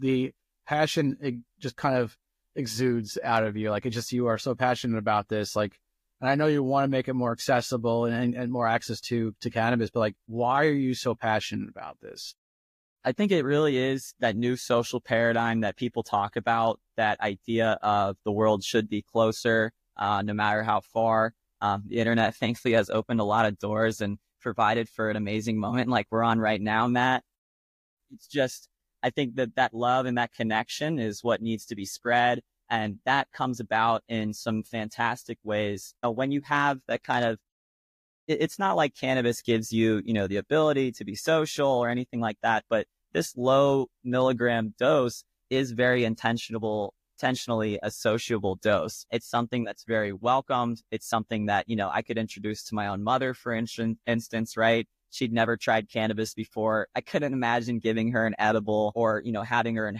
the passion, it just kind of exudes out of you. Like it just, you are so passionate about this. Like, and I know you want to make it more accessible and more access to cannabis, but like, why are you so passionate about this? I think it really is that new social paradigm that people talk about, that idea of the world should be closer, no matter how far. The internet thankfully has opened a lot of doors and provided for an amazing moment like we're on right now, Matt. It's just, I think that love and that connection is what needs to be spread. And that comes about in some fantastic ways. When you have that kind of, it's not like cannabis gives you, the ability to be social or anything like that, but this low milligram dose is very intentionally a sociable dose. It's something that's very welcomed. It's something that, I could introduce to my own mother, for instance, right? She'd never tried cannabis before. I couldn't imagine giving her an edible or, having her